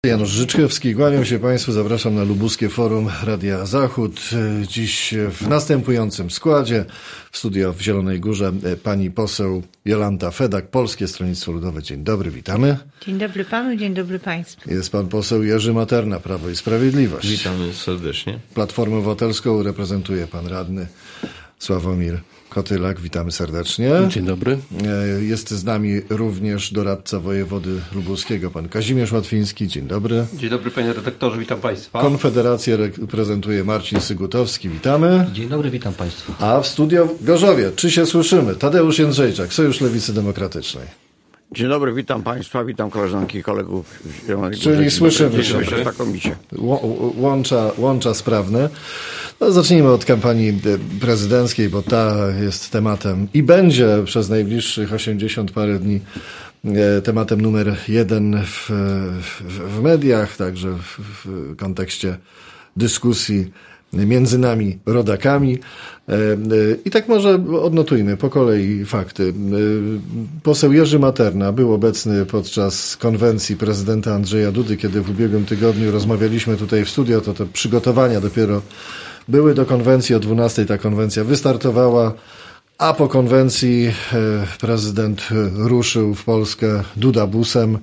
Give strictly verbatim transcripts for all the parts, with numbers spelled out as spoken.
Janusz Życzkowski, kłaniam się Państwu, zapraszam na Lubuskie Forum Radia Zachód. Dziś w następującym składzie w studio w Zielonej Górze pani poseł Jolanta Fedak, Polskie Stronnictwo Ludowe. Dzień dobry, witamy. Dzień dobry panu, dzień dobry państwu. Jest pan poseł Jerzy Materna, Prawo i Sprawiedliwość. Witamy serdecznie. Platformę Obywatelską reprezentuje pan radny Sławomir Kotylak, witamy serdecznie. Dzień dobry. Jest z nami również doradca wojewody lubuskiego, pan Kazimierz Łatwiński. Dzień dobry. Dzień dobry panie redaktorze, witam państwa. Konfederację reprezentuje Marcin Sygutowski, witamy. Dzień dobry, witam państwa. A w studio w Gorzowie, czy się słyszymy? Tadeusz Jędrzejczak, Sojusz Lewicy Demokratycznej. Dzień dobry, witam państwa, witam koleżanki i kolegów w Zielonej Górze. Czyli słyszymy się. W takomicie. Łącza, łącza sprawne. No, zacznijmy od kampanii prezydenckiej, bo ta jest tematem i będzie przez najbliższych osiemdziesiąt parę dni tematem numer jeden w, w, w mediach, także w, w kontekście dyskusji między nami, rodakami. I tak może odnotujmy po kolei fakty. Poseł Jerzy Materna był obecny podczas konwencji prezydenta Andrzeja Dudy, kiedy w ubiegłym tygodniu rozmawialiśmy tutaj w studio, to te przygotowania dopiero były do konwencji. O dwunastej ta konwencja wystartowała, a po konwencji prezydent ruszył w Polskę Duda busem.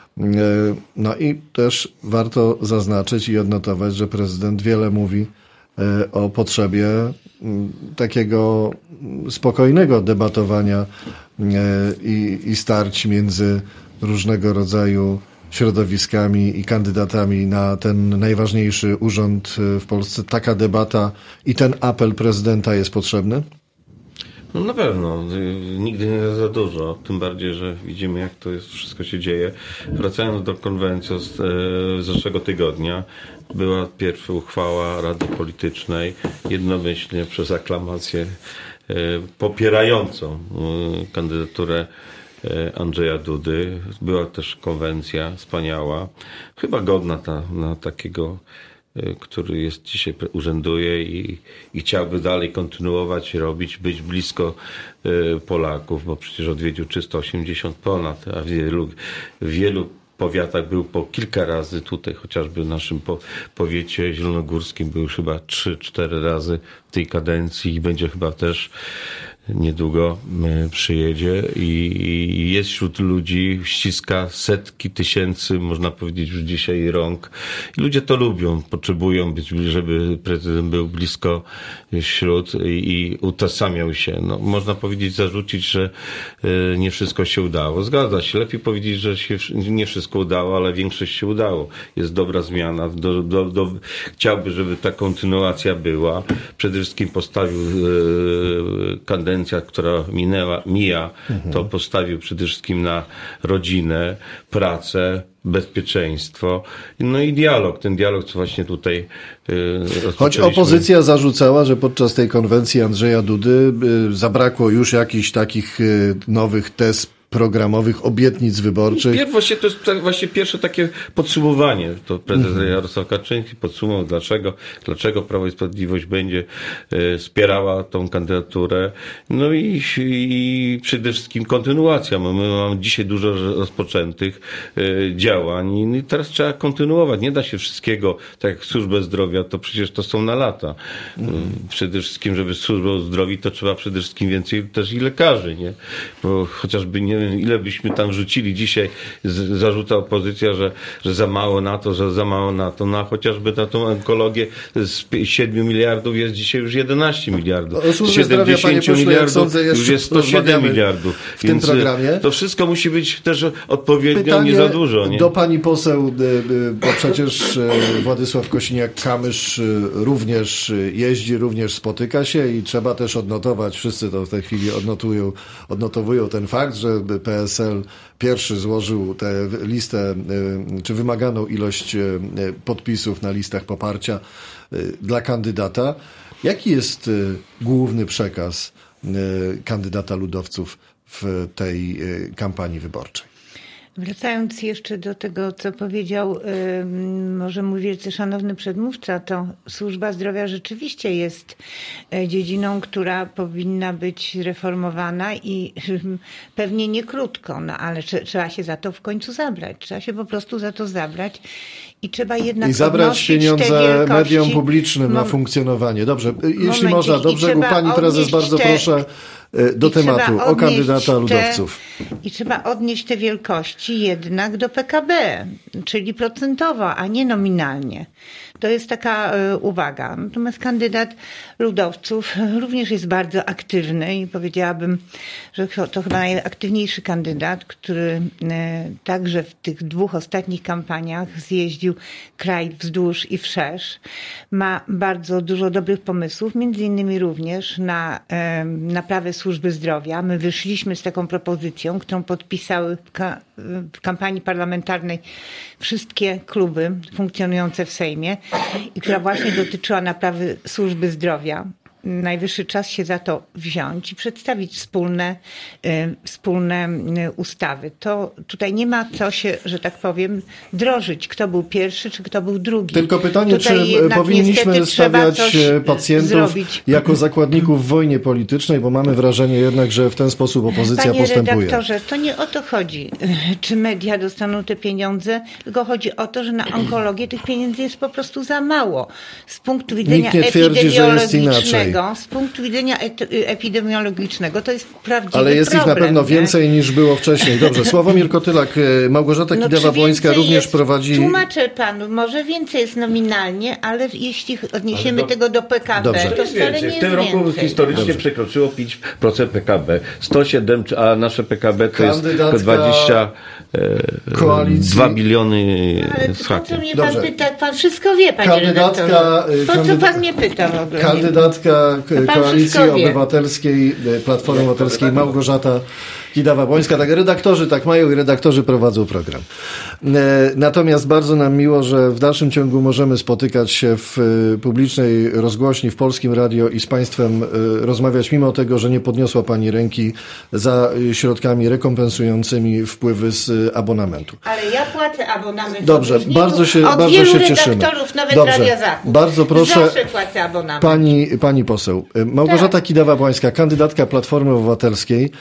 No i też warto zaznaczyć i odnotować, że prezydent wiele mówi o potrzebie takiego spokojnego debatowania i, i starć między różnego rodzaju środowiskami i kandydatami na ten najważniejszy urząd w Polsce. Taka debata i ten apel prezydenta jest potrzebny? No na pewno. Nigdy nie za dużo. Tym bardziej, że widzimy, jak to jest, wszystko się dzieje. Wracając do konwencji z, z zeszłego tygodnia, była pierwsza uchwała Rady Politycznej, jednomyślnie przez aklamację e, popierającą e, kandydaturę Andrzeja Dudy. Była też konwencja wspaniała, chyba godna ta, na takiego, który jest dzisiaj urzęduje i, i chciałby dalej kontynuować, robić, być blisko Polaków, bo przecież odwiedził trzysta osiemdziesiąt ponad, a w wielu, w wielu powiatach był po kilka razy tutaj, chociażby w naszym po, powiecie zielonogórskim był chyba trzy cztery razy w tej kadencji i będzie chyba też niedługo przyjedzie i jest wśród ludzi, ściska setki tysięcy, można powiedzieć już dzisiaj, rąk. I ludzie to lubią, potrzebują być, żeby prezydent był blisko wśród i, i utożsamiał się. No, można powiedzieć, zarzucić, że nie wszystko się udało. Zgadza się. Lepiej powiedzieć, że się nie wszystko udało, ale większość się udało. Jest dobra zmiana. Do, do, do, chciałby, żeby ta kontynuacja była. Przede wszystkim postawił e, kadencję, która minęła, mija, mhm. to postawił przede wszystkim na rodzinę, pracę, bezpieczeństwo, no i dialog. Ten dialog, co właśnie tutaj yy, Choć opozycja zarzucała, że podczas tej konwencji Andrzeja Dudy yy, zabrakło już jakichś takich yy, nowych tez programowych, obietnic wyborczych. Pier, właśnie to jest właśnie pierwsze takie podsumowanie. To prezes mm-hmm. Jarosław Kaczyński podsumował, dlaczego, dlaczego Prawo i Sprawiedliwość będzie e, wspierała tą kandydaturę. No i, i przede wszystkim kontynuacja. My, my mamy dzisiaj dużo rozpoczętych e, działań i teraz trzeba kontynuować. Nie da się wszystkiego, tak jak służbę zdrowia, to przecież to są na lata. Mm-hmm. Przede wszystkim, żeby służbę zdrowia, to trzeba przede wszystkim więcej też i lekarzy, nie? Bo chociażby nie ile byśmy tam rzucili dzisiaj, z, zarzuca opozycja, że, że za mało na to, że za mało na to, no chociażby na tą onkologię z siedmiu miliardów jest dzisiaj już jedenaście miliardów. O służbie zdrowia, panie pośle, miliardów, sądzę, już jest sto siedem miliardów. W tym programie. To wszystko musi być też odpowiednio, Pytanie nie za dużo. Nie? do pani poseł, bo przecież Władysław Kosiniak-Kamysz również jeździ, również spotyka się i trzeba też odnotować, wszyscy to w tej chwili odnotują, odnotowują ten fakt, że P S L pierwszy złożył tę listę, czy wymaganą ilość podpisów na listach poparcia dla kandydata. Jaki jest główny przekaz kandydata ludowców w tej kampanii wyborczej? Wracając jeszcze do tego, co powiedział yy, może mój wielce szanowny przedmówca, to służba zdrowia rzeczywiście jest dziedziną, która powinna być reformowana i yy, pewnie nie krótko, no ale tr- trzeba się za to w końcu zabrać. Trzeba się po prostu za to zabrać i trzeba jednak I zabrać pieniądze mediom publicznym na Mom- funkcjonowanie. Dobrze, jeśli Momencik. można, do I brzegu trzeba pani prezes, odnieść bardzo te- proszę do I trzeba tematu, o odnieść kandydata te- ludowców. I trzeba odnieść te wielkości jednak do P K B, czyli procentowo, a nie nominalnie. To jest taka y, uwaga. Natomiast kandydat ludowców również jest bardzo aktywny i powiedziałabym, że to chyba najaktywniejszy kandydat, który y, także w tych dwóch ostatnich kampaniach zjeździł kraj wzdłuż i wszerz. Ma bardzo dużo dobrych pomysłów, między innymi również na y, naprawę służby zdrowia. My wyszliśmy z taką propozycją, którą podpisały w, ka- w kampanii parlamentarnej wszystkie kluby funkcjonujące w Sejmie i która właśnie dotyczyła naprawy służby zdrowia. Najwyższy czas się za to wziąć i przedstawić wspólne, y, wspólne y, ustawy. To tutaj nie ma co się, że tak powiem, drożyć, kto był pierwszy, czy kto był drugi. Tylko pytanie, Tutaj czy jednak powinniśmy niestety trzeba stawiać coś pacjentów zrobić. jako zakładników w wojnie politycznej, bo mamy wrażenie jednak, że w ten sposób opozycja Panie postępuje. redaktorze, to nie o to chodzi, czy media dostaną te pieniądze, tylko chodzi o to, że na onkologię tych pieniędzy jest po prostu za mało. Z punktu widzenia Nikt nie twierdzi, że jest inaczej. z punktu widzenia et- epidemiologicznego to jest prawdziwy Ale jest problem, ich na pewno nie? więcej niż było wcześniej. Dobrze, Sławomir Kotylak, Małgorzata No, Kidawa-Błońska czy również jest, prowadzi... Tłumaczę panu, może więcej jest nominalnie, ale jeśli odniesiemy do- tego do P K B, Dobrze. to To jest wcale więcej. nie W tym jest roku więcej. historycznie Dobrze. przekroczyło pięć procent P K B. sto siedem, a nasze P K B to jest Kandydatka tylko dwadzieścia koalicji- dwa biliony Ale po z co hakiem. mnie Dobrze. pan pyta? Pan wszystko wie, panie Kandydatka, redaktorze. Po co kandyda- pan mnie pyta w ogóle? Kandydatka k- To pan Koalicji wszystko wie. Obywatelskiej, e, Platformy Obywatelskiej, Małgorzata Kidawa-Błońska. Tak, redaktorzy tak mają i redaktorzy prowadzą program. E, Natomiast bardzo nam miło, że w dalszym ciągu możemy spotykać się w e, publicznej rozgłośni, w Polskim Radio i z Państwem e, rozmawiać, mimo tego, że nie podniosła Pani ręki za e, środkami rekompensującymi wpływy z e, abonamentu. Ale ja płacę abonament. Dobrze, od różników, bardzo się, od bardzo wielu się cieszymy. redaktorów, nawet Dobrze, Radia Zachód. bardzo proszę. Zawsze płacę abonament. Pani, pani poseł, Małgorzata Tak. Kidawa-Błońska, kandydatka Platformy Obywatelskiej,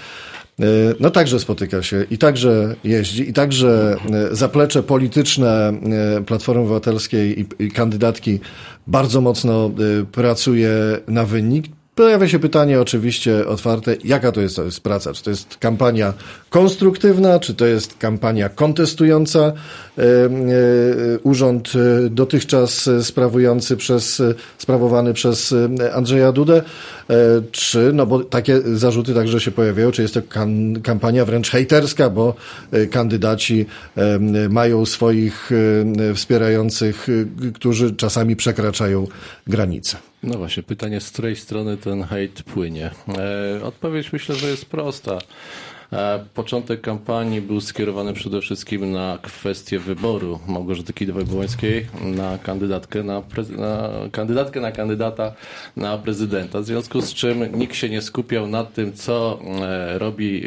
no także spotyka się i także jeździ, i także zaplecze polityczne Platformy Obywatelskiej i, i kandydatki bardzo mocno pracuje na wynik. Pojawia się pytanie oczywiście otwarte, jaka to jest, to jest praca? Czy to jest kampania konstruktywna, czy to jest kampania kontestująca e, e, urząd e, dotychczas sprawujący przez, sprawowany przez e, Andrzeja Dudę, e, czy, no bo takie zarzuty także się pojawiają, czy jest to kan, kampania wręcz hejterska, bo e, kandydaci e, mają swoich e, wspierających, e, którzy czasami przekraczają granice. No właśnie, pytanie, z której strony ten hejt płynie? E, odpowiedź myślę, że jest prosta. E, początek kampanii był skierowany przede wszystkim na kwestię wyboru Małgorzaty Kidawy-Błońskiej na kandydatkę na, prez- na kandydatkę na kandydata na prezydenta. W związku z czym nikt się nie skupiał nad tym, co e, robi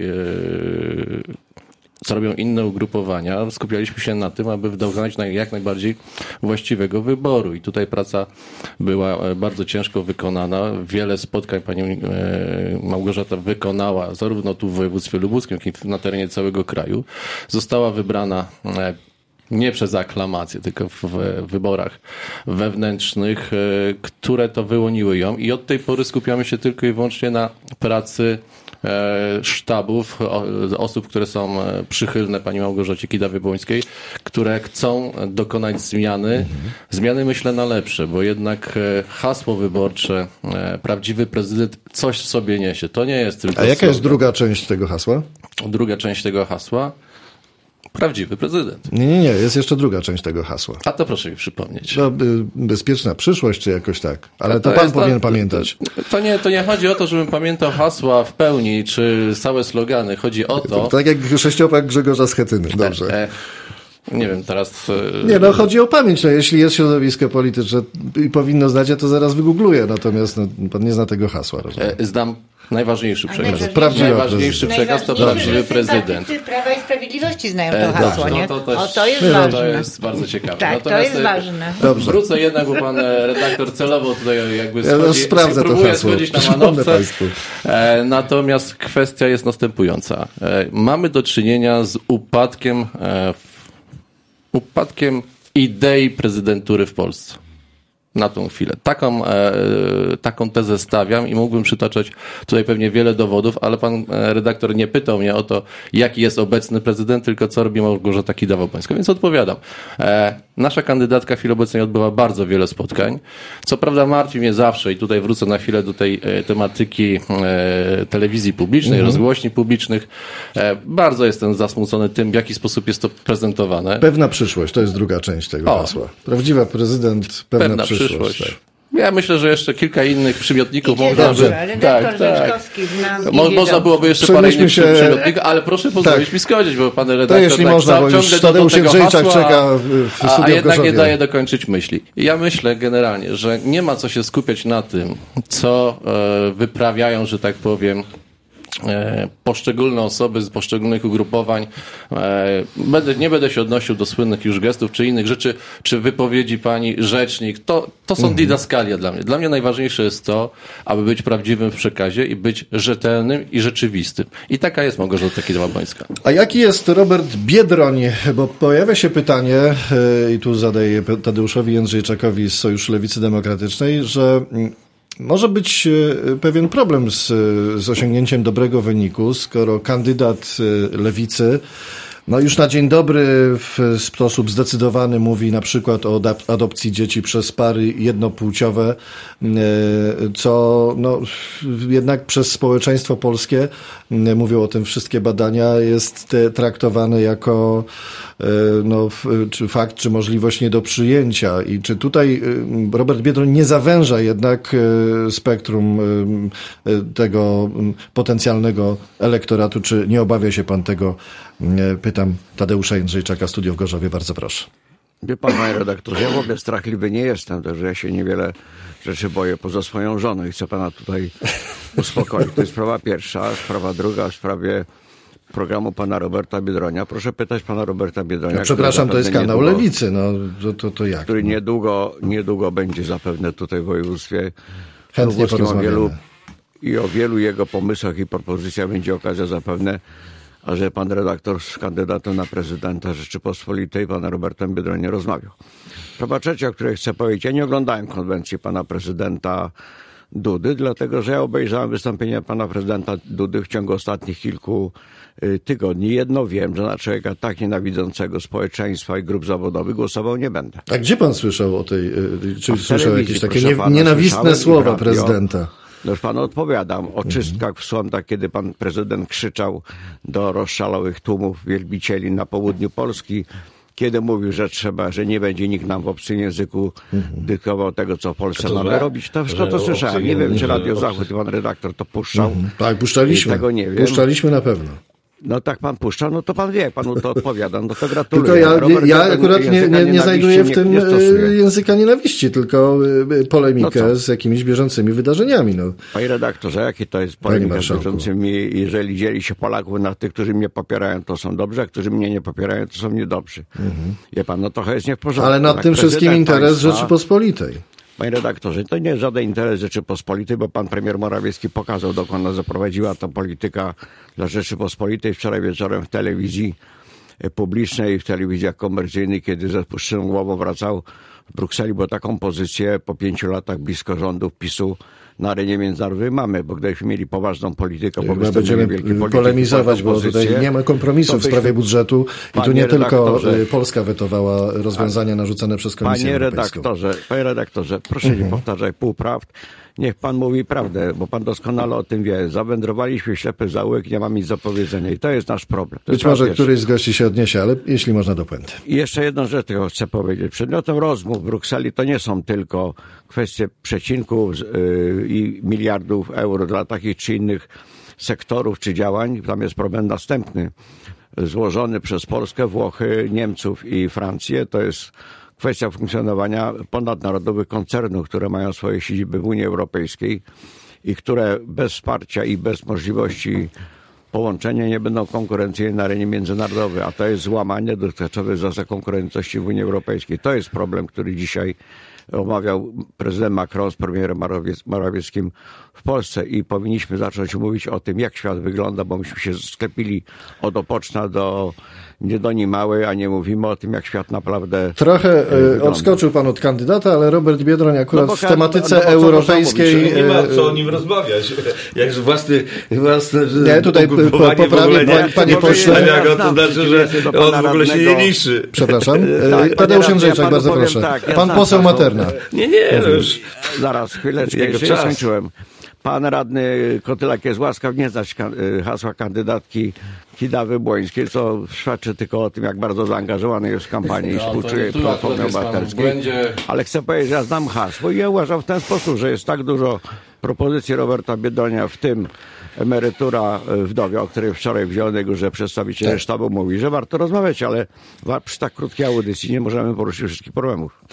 e, co robią inne ugrupowania. Skupialiśmy się na tym, aby dokonać jak najbardziej właściwego wyboru. I tutaj praca była bardzo ciężko wykonana. Wiele spotkań pani Małgorzata wykonała zarówno tu w województwie lubuskim, jak i na terenie całego kraju. Została wybrana nie przez aklamację, tylko w wyborach wewnętrznych, które to wyłoniły ją. I od tej pory skupiamy się tylko i wyłącznie na pracy sztabów, osób, które są przychylne pani Małgorzacie Kidawie-Błońskiej, które chcą dokonać zmiany. Mhm. Zmiany myślę na lepsze, bo jednak hasło wyborcze, prawdziwy prezydent coś w sobie niesie. To nie jest tylko... A jaka slogan. jest druga część tego hasła? Druga część tego hasła? Prawdziwy prezydent. Nie, nie, nie. Jest jeszcze druga część tego hasła. A to proszę mi przypomnieć. No, bezpieczna przyszłość, czy jakoś tak. Ale to, to pan powinien to, pamiętać. To, to, nie, to nie chodzi o to, żebym pamiętał hasła w pełni, czy całe slogany. Chodzi o to... Tak jak sześciopak Grzegorza Schetyny. Dobrze. E, Nie wiem, teraz... Nie, no chodzi o pamięć. No, jeśli jest środowisko polityczne i powinno znać, ja to zaraz wygoogluję. Natomiast no, pan nie zna tego hasła, rozumiem. Znam najważniejszy przekaz. Prawdziwy najważniejszy przekaz to prawdziwy prezydent. Prawa i Sprawiedliwości znają to E, hasło, dobrze, nie? no to, o, też, to jest to ważne. jest bardzo ciekawe. Tak, Natomiast to jest ważne. Dobrze. Wrócę jednak, bo pan redaktor celowo tutaj jakby Ja schodzi, sprawdzę to próbuje hasło. schodzić na Przypomnę manowce. państwu. E, natomiast kwestia jest następująca. E, mamy do czynienia z upadkiem, e, upadkiem idei prezydentury w Polsce. Na tą chwilę. Taką, e, taką tezę stawiam i mógłbym przytaczać tutaj pewnie wiele dowodów, ale pan e, redaktor nie pytał mnie o to, jaki jest obecny prezydent, tylko co robi Małgorzata Kidawa-Błońska, więc odpowiadam. E, nasza kandydatka w chwili obecnej odbywa bardzo wiele spotkań. Co prawda martwi mnie zawsze i tutaj wrócę na chwilę do tej e, tematyki e, telewizji publicznej, mhm. rozgłośni publicznych. E, bardzo jestem zasmucony tym, w jaki sposób jest to prezentowane. Pewna przyszłość, to jest druga część tego O. hasła. Prawdziwa prezydent, pewna, Pewna przyszłość. przyszłość. Tak. Ja myślę, że jeszcze kilka innych przymiotników Idzie można dobrze, by... ale redaktor Rzeczkowski znam, Mo, idzie można dobrze. byłoby jeszcze parę Przenieśmy innych się- przymiotników, ale proszę pozwolić Tak. mi skończyć, bo pan redaktor To jeśli tak można, bo ciągle już do- do Tadeusz tego Jędrzejczak hasła, czeka w a, studio a w jednak nie Gorzowie. daje dokończyć myśli. Ja myślę generalnie, że nie ma co się skupiać na tym, co e, wyprawiają, że tak powiem, e, poszczególne osoby z poszczególnych ugrupowań. E, będę, nie będę się odnosił do słynnych już gestów czy innych rzeczy, czy wypowiedzi pani rzecznik. To, to są didaskalia dla mnie. Dla mnie najważniejsze jest to, aby być prawdziwym w przekazie i być rzetelnym i rzeczywistym. I taka jest Małgorzata Kidawa-Błońska. A jaki jest Robert Biedroń? Bo pojawia się pytanie, yy, i tu zadaję Tadeuszowi Jędrzejczakowi z Sojuszu Lewicy Demokratycznej, że mm, może być yy, pewien problem z, z osiągnięciem dobrego wyniku, skoro kandydat yy, Lewicy no już na dzień dobry w sposób zdecydowany mówi na przykład o adap- adopcji dzieci przez pary jednopłciowe, yy, co no, jednak przez społeczeństwo polskie, yy, mówią o tym wszystkie badania, jest te, traktowane jako yy, no, f- czy fakt, czy możliwość nie do przyjęcia. I czy tutaj yy, Robert Biedroń nie zawęża jednak yy, spektrum yy, yy, tego yy, potencjalnego elektoratu, czy nie obawia się pan tego? Yy, Pytam Tadeusza Jędrzejczaka, studio w Gorzowie, bardzo proszę. Wie pan, panie redaktorze, ja w ogóle strachliwy nie jestem, także ja się niewiele rzeczy boję poza swoją żoną i chcę pana tutaj uspokoić. To jest sprawa pierwsza. Sprawa druga w sprawie programu pana Roberta Biedronia. Proszę pytać pana Roberta Biedronia. No, przepraszam, to jest zapewne kanał niedługo, Lewicy, no to, to, to jak? który niedługo, niedługo będzie zapewne tutaj w województwie Chętnie lubuskim. O wielu, porozmawiamy. I o wielu jego pomysłach i propozycjach będzie okazja zapewne, a że pan redaktor z kandydatem na prezydenta Rzeczypospolitej, pana Robertem Biedroniem, rozmawiał. Sprawa trzecia, o której chcę powiedzieć, ja nie oglądałem konwencji pana prezydenta Dudy, dlatego że ja obejrzałem wystąpienie pana prezydenta Dudy w ciągu ostatnich kilku y, tygodni. Jedno wiem, że na człowieka tak nienawidzącego społeczeństwa i grup zawodowych głosował nie będę. A gdzie pan słyszał o tej, y, czy A w słyszał telewizji, jakieś takie proszę nie, pana, nienawistne słyszałem i w słowa radio. prezydenta? No już panu odpowiadam o czystkach w sądach, kiedy pan prezydent krzyczał do rozszalałych tłumów wielbicieli na południu Polski, kiedy mówił, że trzeba, że nie będzie nikt nam w obcym języku dyktował tego, co w Polsce To mamy że- robić. To wszystko że to obcy słyszałem. Nie wiem, czy język, Radio że Zachód i pan redaktor to puszczał. Tak, puszczaliśmy. I tego nie wiem. Puszczaliśmy na pewno. No tak pan puszcza, no to pan wie, jak panu to odpowiadam, no to gratuluję. Tylko ja, Robert ja Biedroń akurat nie, języka nie, nie znajduję w nienawiści tym nie, nie stosuje. y, języka nienawiści, tylko y, polemikę No co? z jakimiś bieżącymi wydarzeniami. No. Panie redaktorze, jakie to jest Panie polemika z marszałku. bieżącymi, jeżeli dzieli się Polaków na tych, którzy mnie popierają, to są dobrzy, a którzy mnie nie popierają, to są niedobrzy. Mhm. Wie pan, no trochę jest nie w porządku. Ale nad Jak tym wszystkim prezydent interes państwa- Rzeczypospolitej. Panie redaktorze, to nie jest żaden interes Rzeczypospolitej, bo pan premier Morawiecki pokazał, dokąd nas zaprowadziła ta polityka dla Rzeczypospolitej wczoraj wieczorem w telewizji publicznej, w telewizjach komercyjnych, kiedy ze spuszczoną głową wracał w Brukseli, bo taką pozycję po pięciu latach blisko rządów PiSu na arenie międzynarodowej mamy, bo gdybyśmy mieli poważną politykę, bo Chyba wystąpili będziemy wielkie polityki, polemizować, bo opozycje, tutaj nie ma kompromisu to w sprawie byśmy- budżetu i tu Panie nie tylko redaktorze- y, Polska wetowała rozwiązania narzucone przez Komisję Panie Europejską. redaktorze, panie redaktorze, proszę nie powtarzać półprawd. Niech pan mówi prawdę, bo pan doskonale o tym wie. Zawędrowaliśmy w ślepy zaułek, nie mamy nic do powiedzenia i to jest nasz problem. To Być jest może raz pierwszy. któryś z gości się odniesie, ale jeśli można do puenty. I jeszcze jedną rzecz tylko chcę powiedzieć. Przedmiotem rozmów w Brukseli to nie są tylko kwestie przecinków yy, i miliardów euro dla takich czy innych sektorów czy działań. Tam jest problem następny. złożony przez Polskę, Włochy, Niemców i Francję. To jest kwestia funkcjonowania ponadnarodowych koncernów, które mają swoje siedziby w Unii Europejskiej i które bez wsparcia i bez możliwości połączenia nie będą konkurencyjne na arenie międzynarodowej, a to jest złamanie dotychczasowych zasad konkurencyjności w Unii Europejskiej. To jest problem, który dzisiaj omawiał prezydent Macron z premierem Morawieckim w Polsce i powinniśmy zacząć mówić o tym, jak świat wygląda, bo myśmy się sklepili od Opoczna do Niedoni Małej, a nie mówimy o tym, jak świat naprawdę Trochę wygląda. Odskoczył pan od kandydata, ale Robert Biedroń akurat no w tematyce no europejskiej... Nie ma co o nim rozmawiać. Jak własny, własne nie, tutaj poprawię, panie pośle. To znaczy, że on w ogóle się nie liczy. Przepraszam. Tak, Tadeusz Jędrzejczak, ja bardzo proszę. Tak, ja pan poseł Materna. Nie, nie. No już. Zaraz, chwileczkę, jeszcze ja skończyłem. Pan radny Kotylak jest łaskaw nie znać hasła kandydatki Kidawy-Błońskiej, co świadczy tylko o tym, jak bardzo zaangażowany jest w kampanię i współczuje Platformy Obywatelskiej. Ale chcę powiedzieć, że ja znam hasło i ja uważam w ten sposób, że jest tak dużo propozycji Roberta Biedronia, w tym emerytura wdowie, o której wczoraj w Zielonej Górze przedstawiciel tak. sztabu mówi, że warto rozmawiać, ale przy tak krótkiej audycji nie możemy poruszyć wszystkich problemów.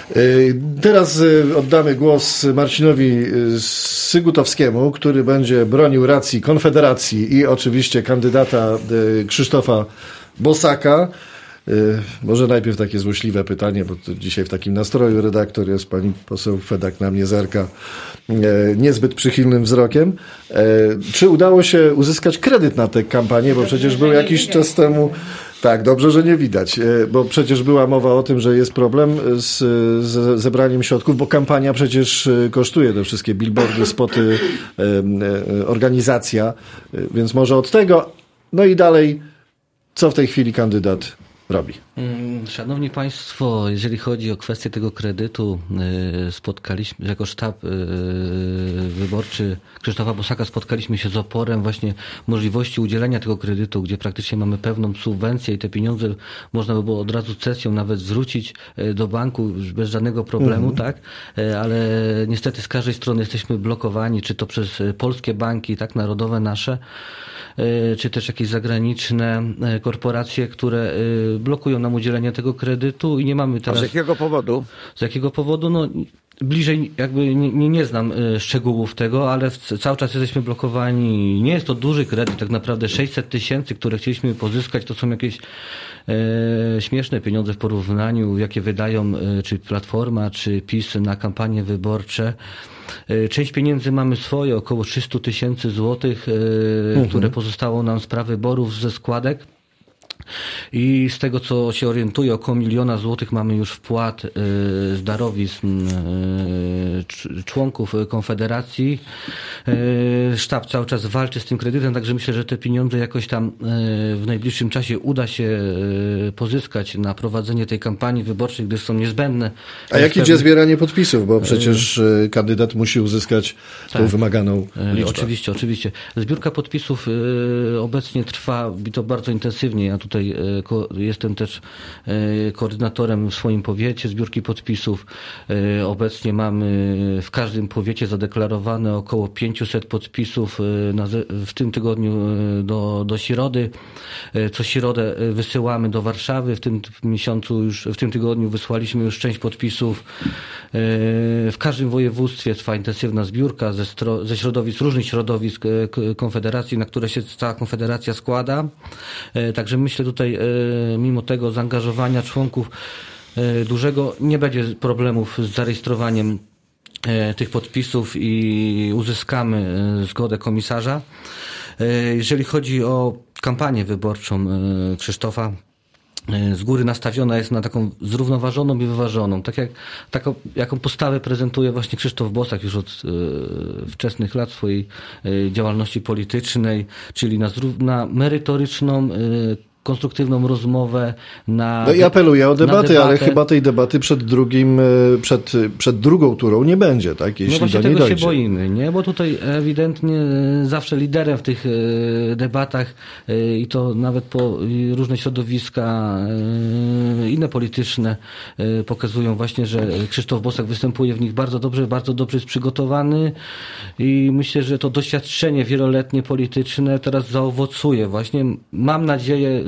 Teraz oddamy głos Marcinowi Sygutowskiemu, który będzie bronił racji Konfederacji i oczywiście kandydata Krzysztofa Bosaka. Może najpierw takie złośliwe pytanie, bo to dzisiaj w takim nastroju redaktor jest, pani poseł Fedak na mnie zerka niezbyt przychylnym wzrokiem. Czy udało się uzyskać kredyt na tę kampanię, bo przecież był jakiś czas temu... Tak, dobrze, że nie widać, bo przecież była mowa o tym, że jest problem z, z zebraniem środków, bo kampania przecież kosztuje te wszystkie billboardy, spoty, organizacja, więc może od tego, no i dalej, co w tej chwili kandydat robi? Szanowni Państwo, jeżeli chodzi o kwestię tego kredytu, spotkaliśmy, jako sztab wyborczy Krzysztofa Bosaka spotkaliśmy się z oporem właśnie możliwości udzielenia tego kredytu, gdzie praktycznie mamy pewną subwencję i te pieniądze można by było od razu cesją nawet zwrócić do banku bez żadnego problemu, mhm. tak? Ale niestety z każdej strony jesteśmy blokowani, czy to przez polskie banki, tak, narodowe nasze, czy też jakieś zagraniczne korporacje, które blokują nam udzielenie tego kredytu i nie mamy teraz... A z jakiego powodu? Z jakiego powodu? No bliżej jakby nie, nie, nie znam szczegółów tego, ale cały czas jesteśmy blokowani. Nie jest to duży kredyt, tak naprawdę sześćset tysięcy, które chcieliśmy pozyskać, to są jakieś e, śmieszne pieniądze w porównaniu, jakie wydają e, czy Platforma, czy PiS na kampanie wyborcze. Część pieniędzy mamy swoje, około trzysta tysięcy złotych, mhm. które pozostało nam z prawyborów ze składek. I z tego, co się orientuję, około miliona złotych mamy już wpłat z darowizn członków Konfederacji. Sztab cały czas walczy z tym kredytem, także myślę, że te pieniądze jakoś tam w najbliższym czasie uda się pozyskać na prowadzenie tej kampanii wyborczej, gdyż są niezbędne. A jak idzie zbieranie podpisów? Bo przecież kandydat musi uzyskać tą tak. wymaganą liczbę. Oczywiście, oczywiście. Zbiórka podpisów obecnie trwa i to bardzo intensywnie. Ja tutaj jestem też koordynatorem w swoim powiecie zbiórki podpisów. Obecnie mamy w każdym powiecie zadeklarowane około pięćset podpisów w tym tygodniu do, do środy. Co środę wysyłamy do Warszawy. W tym miesiącu już, w tym tygodniu wysłaliśmy już część podpisów. W każdym województwie trwa intensywna zbiórka ze, stro, ze środowisk, różnych środowisk Konfederacji, na które się cała Konfederacja składa. Także myślę tutaj, mimo tego zaangażowania członków dużego, nie będzie problemów z zarejestrowaniem tych podpisów i uzyskamy zgodę komisarza. Jeżeli chodzi o kampanię wyborczą Krzysztofa, z góry nastawiona jest na taką zrównoważoną i wyważoną. Tak jak taką, jaką postawę prezentuje właśnie Krzysztof Bosak już od e, wczesnych lat swojej e, działalności politycznej, czyli na, na merytoryczną, e, konstruktywną rozmowę na... No i apeluję o debaty, ale chyba tej debaty przed drugim, przed, przed drugą turą nie będzie, tak? Jeśli no właśnie do niej tego dojdzie. się boimy, nie? Bo tutaj ewidentnie zawsze liderem w tych debatach i to nawet po różne środowiska inne polityczne pokazują właśnie, że Krzysztof Bosak występuje w nich bardzo dobrze, bardzo dobrze jest przygotowany i myślę, że to doświadczenie wieloletnie polityczne teraz zaowocuje właśnie. Mam nadzieję,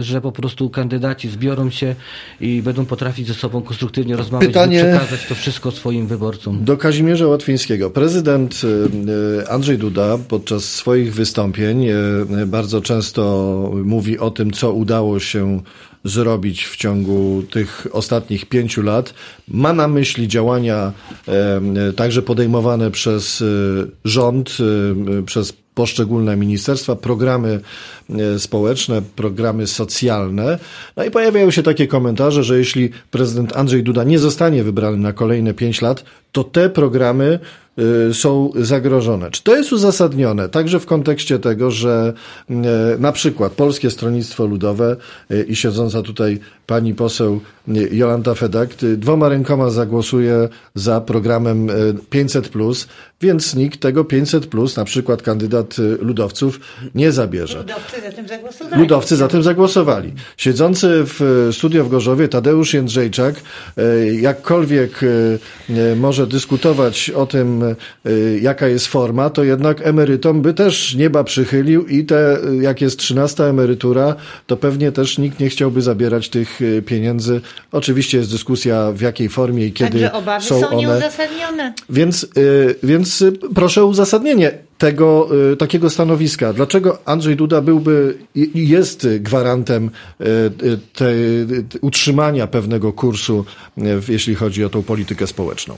że po prostu kandydaci zbiorą się i będą potrafić ze sobą konstruktywnie rozmawiać, Pytanie by przekazać to wszystko swoim wyborcom. Do Kazimierza Łatwińskiego. Prezydent Andrzej Duda podczas swoich wystąpień bardzo często mówi o tym, co udało się zrobić w ciągu tych ostatnich pięciu lat. Ma na myśli działania e, także podejmowane przez rząd, e, przez poszczególne ministerstwa, programy e, społeczne, programy socjalne. No i pojawiają się takie komentarze, że jeśli prezydent Andrzej Duda nie zostanie wybrany na kolejne pięć lat, to te programy są zagrożone. Czy to jest uzasadnione? Także w kontekście tego, że na przykład Polskie Stronnictwo Ludowe i siedząca tutaj pani poseł Jolanta Fedak dwoma rękoma zagłosuje za programem pięćset plus, więc nikt tego pięćset plus, na przykład kandydat ludowców, nie zabierze. Ludowcy za tym zagłosowali. Ludowcy za tym zagłosowali. Siedzący w studio w Gorzowie Tadeusz Jędrzejczak jakkolwiek może dyskutować o tym, jaka jest forma, to jednak emerytom by też nieba przychylił i te, jak jest trzynasta emerytura, to pewnie też nikt nie chciałby zabierać tych pieniędzy. Oczywiście jest dyskusja, w jakiej formie i kiedy Także obawy są, są one. nieuzasadnione. Więc, więc proszę o uzasadnienie tego takiego stanowiska. Dlaczego Andrzej Duda byłby i jest gwarantem te, utrzymania pewnego kursu, jeśli chodzi o tą politykę społeczną?